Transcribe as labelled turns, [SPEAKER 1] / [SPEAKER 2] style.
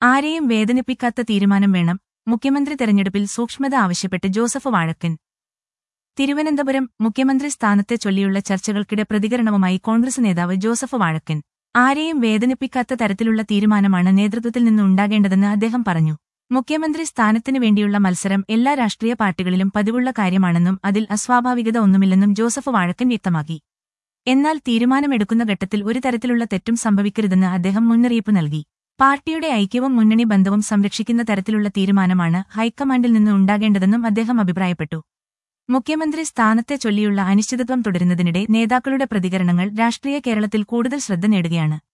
[SPEAKER 1] ആരെയും വേദനിപ്പിക്കാത്ത തീരുമാനം വേണം, മുഖ്യമന്ത്രി തെരഞ്ഞെടുപ്പിൽ സൂക്ഷ്മത ആവശ്യപ്പെട്ട് ജോസഫ് വാഴക്കൻ. തിരുവനന്തപുരം മുഖ്യമന്ത്രി സ്ഥാനത്തെ ചൊല്ലിയുള്ള ചർച്ചകൾക്കിടെ പ്രതികരണവുമായി കോൺഗ്രസ് നേതാവ് ജോസഫ് വാഴക്കൻ. ആരെയും വേദനിപ്പിക്കാത്ത തരത്തിലുള്ള തീരുമാനമാണ് നേതൃത്വത്തിൽ നിന്ന് ഉണ്ടാകേണ്ടതെന്ന് അദ്ദേഹം പറഞ്ഞു. മുഖ്യമന്ത്രി സ്ഥാനത്തിനു വേണ്ടിയുള്ള മത്സരം എല്ലാ രാഷ്ട്രീയ പാർട്ടികളിലും പതിവുള്ള കാര്യമാണെന്നും അതിൽ അസ്വാഭാവികത ഒന്നുമില്ലെന്നും ജോസഫ് വാഴക്കൻ വ്യക്തമാക്കി. എന്നാൽ തീരുമാനമെടുക്കുന്ന ഘട്ടത്തിൽ ഒരു തരത്തിലുള്ള തെറ്റും സംഭവിക്കരുതെന്ന് അദ്ദേഹം മുന്നറിയിപ്പ് നൽകി. പാർട്ടിയുടെ ഐക്യവും മുന്നണി ബന്ധവും സംരക്ഷിക്കുന്ന തരത്തിലുള്ള തീരുമാനമാണ് ഹൈക്കമാൻഡിൽ നിന്ന് ഉണ്ടാകേണ്ടതെന്നും അദ്ദേഹം അഭിപ്രായപ്പെട്ടു. മുഖ്യമന്ത്രി സ്ഥാനത്തെ ചൊല്ലിയുള്ള അനിശ്ചിതത്വം തുടരുന്നതിനിടെ നേതാക്കളുടെ പ്രതികരണങ്ങൾ രാഷ്ട്രീയ കേരളത്തിൽ കൂടുതൽ ശ്രദ്ധ നേടുകയാണ്.